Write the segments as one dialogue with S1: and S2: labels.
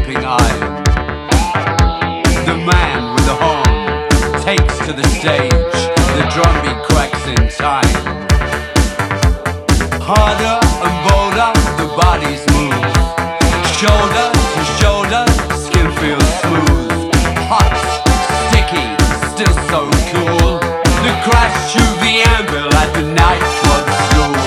S1: gaping eye. The man with the horn takes to the stage. The drumbeat cracks in time. Harder and bolder, the bodies move. Shoulder to shoulder, skin feels smooth. Hot, sticky, still so cool. The crash to the anvil at the nightclub school.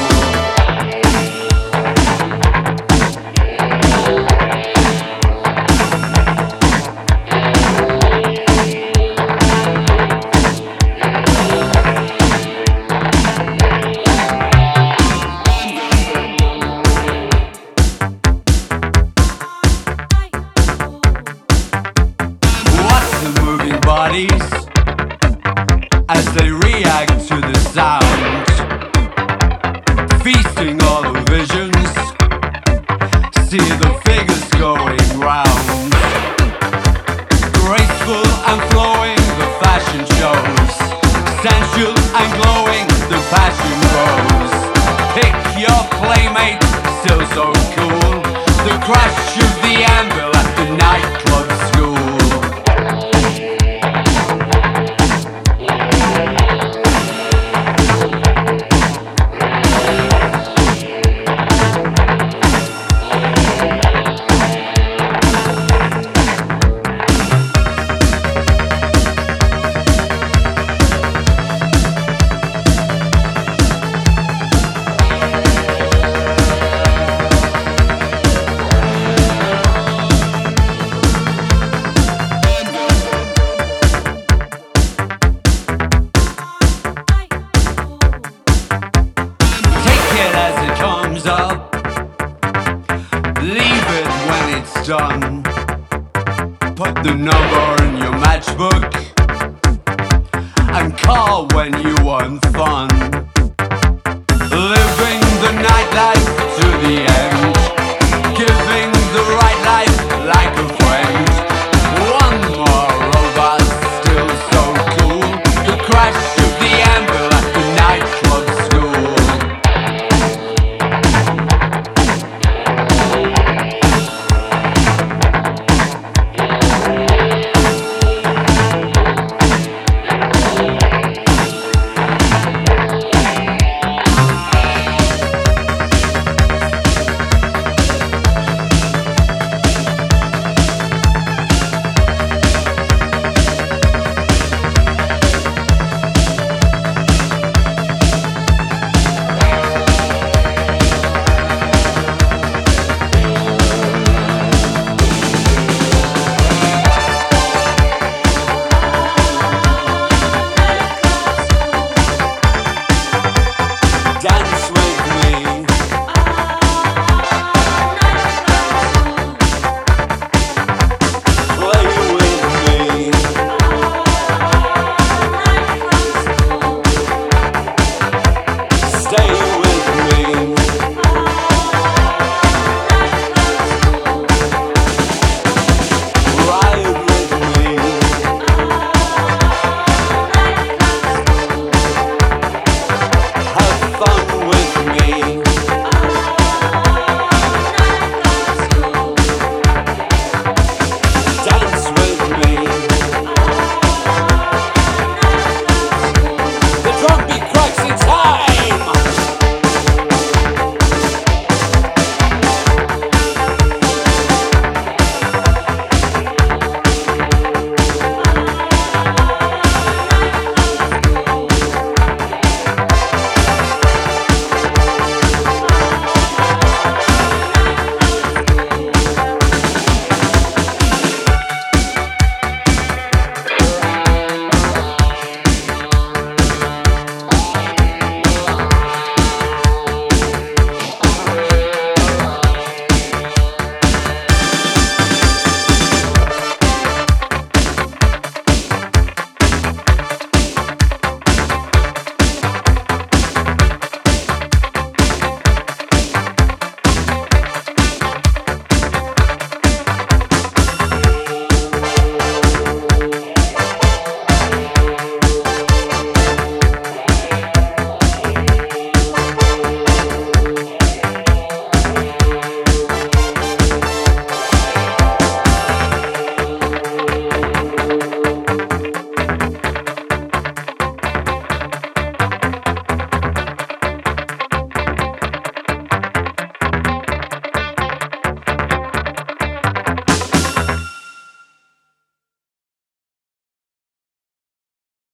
S1: Bodies as they react to the sound, feasting all the visions, see the figures going round. Graceful and flowing, the fashion shows, sensual and glowing, the passion grows. Pick your playmate, still so cool. The crash of the anvil at the nightclub school. Up, leave it when it's done. Put the number in your matchbook and call when you want fun. Living the nightlife to the end.